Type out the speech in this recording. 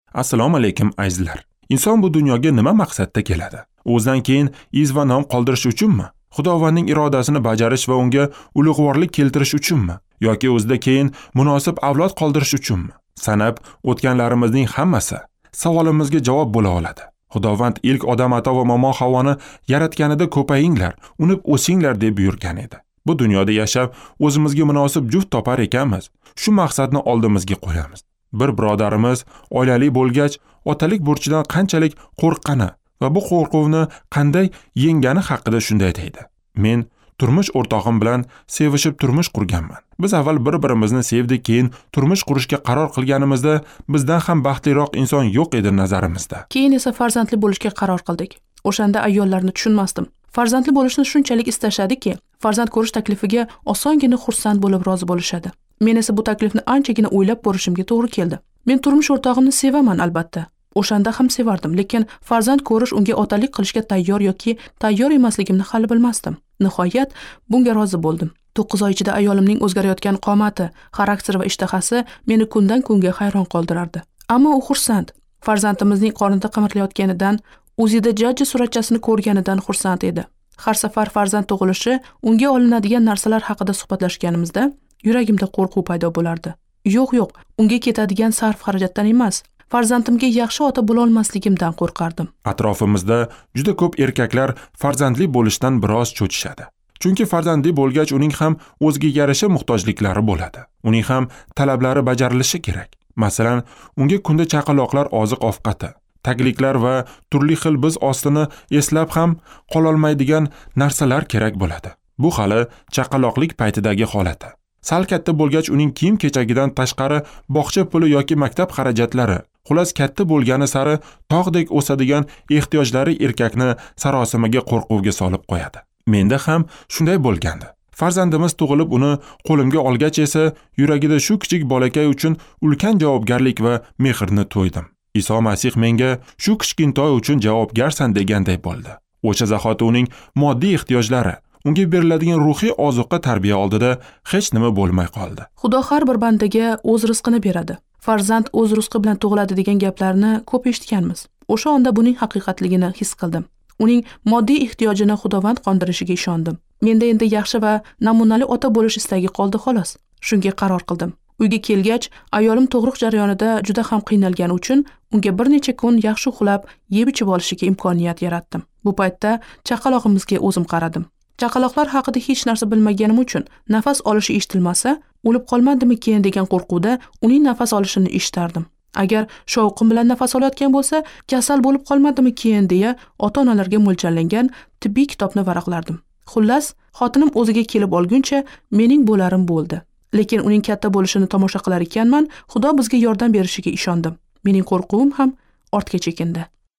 Assalomu alaykum azizlar. Inson bu dunyoga nima maqsadda keladi? O'zidan keyin iz va nom qoldirish uchunmi? Xudovanning irodasini bajarish va unga ulug'vorlik keltirish uchunmi? Yoki o'zida keyin munosib avlod qoldirish uchunmi? Sanab o'tganlarimizning hammasi savolimizga javob bo'la oladi. Xudovand ilk odam ato va momo Havvoni yaratganida ko'payinglar, unib o'singlar deb buyurgan edi. Bu dunyoda yashab o'zimizga munosib juft topar ekanmiz. Shu maqsadni oldimizga qo'yamiz. Bir birodarimiz oilali bo'lgach, otalik burchidan qanchalik qo'rqqani va bu qo'rquvni qanday yengani haqida shunday deydi. Men turmush o'rtog'im bilan sevishib turmush qurganman. Biz avval bir-birimizni sevdik, keyin turmush qurishga qaror qilganimizda bizdan ham baxtliroq inson yo'q edi nazarimizda. Keyin esa farzandli bo'lishga qaror qildik. O'shanda ayollarni tushunmasdim. Farzandli bo'lishni shunchalik istashadiki, farzand ko'rish taklifiga osongina xursand bo'lib rozi bo'lishadi. Men esa bu taklifni anchagina o'ylab ko'rishimga to'g'ri keldi. Men turmush o'rtog'imni sevaman albatta. O'shanda ham sevardim, lekin farzand ko'rish unga otalik qilishga tayyor yoki tayyor emasligimni hali bilmasdim. Nihoyat bunga rozi bo'ldim. 9 oy ichida ayolimning o'zgarayotgan qomati, xarakteri va ishtahasi meni kundan kunga hayron qoldirardi. Ammo u xursand. Farzandimizning qornida qimirlayotganidan, o'zida jajji suratchasini ko'rganidan xursand edi. Har safar farzand tug'ilishi, unga olinadigan narsalar haqida suhbatlashganimizda yuragimda qo'rquv paydo bo'lardi. Yo'q, unga ketadigan sarf xarajatdan emas, farzandimga yaxshi ota bo'la olmasligimdan qo'rqardim. Atrofimizda juda ko'p erkaklar farzandli bo'lishdan biroz cho'chishadi. Chunki farzandli bo'lgach uning ham o'ziga yarasha muhtojliklari bo'ladi. Uning ham talablari bajarilishi kerak. Masalan, unga kunda chaqaloqlar oziq-ovqati, tagliklar va turli xil biz ostini eslab ham qololmaydigan narsalar kerak bo'ladi. Bu hali chaqaloqlik paytidagi holati. Sal katta bo'lgach uning kiyim-kechagidan tashqari bog'cha puli yoki maktab xarajatlari, xullas katta bo'lgani sari tog'dek o'sadigan ehtiyojlari erkakni sarosimaga qo'rquvga solib qo'yadi. Menda ham shunday bo'lgandi. Farzandimiz tug'ilib uni qo'limga olgach esa yuragida shu kichik bolakay uchun ulkan javobgarlik va mehrni to'ydim. Iso Masih menga shu kichkintoy uchun javobgarsan deganday bo'ldi. O'sha zahoti uning moddiy ehtiyojlari, unga beriladigan ruhiy ozuqa tarbiya oldida hech nima bo'lmay qoldi. Xudo har bir bandaga o'z rizqini beradi. Farzand o'z rizqi bilan tug'iladi degan gaplarni ko'p eshitganmiz. O'sha onda buning haqiqatligini his qildim. Uning moddiy ehtiyojini Xudovand qondirishiga ishondim. Menda endi yaxshi va namunali ota bo'lish istagi qoldi xolos. Shunga qaror qildim. Uyga kelgach, ayolim tug'ruq jarayonida juda ham qiynalgani uchun unga bir necha kun yaxshi uxlab, yeb-ichib olishiga imkoniyat yaratdim. Bu paytda chaqalog'imizga o'zim qaradim. Chaqaloqlar haqida hech narsa bilmaganim uchun nafas olishi eshitilmasa, o'lib qolmadimikin degan qo'rquvda uning nafas olishini eshitardim. Agar shovqin bilan nafas olayotgan bo'lsa, kasal bo'lib qolmadimikin deya ota-onalarga mo'ljallangan tibbiy kitobni varaqlardim. Xullas, xotinim o'ziga kelib olguncha mening bo'larim bo'ldi. Lekin uning katta bo'lishini tomosha qilar ekanman, Xudo bizga yordam berishiga ishondim. Mening qo'rquvim ham ortga chekindi.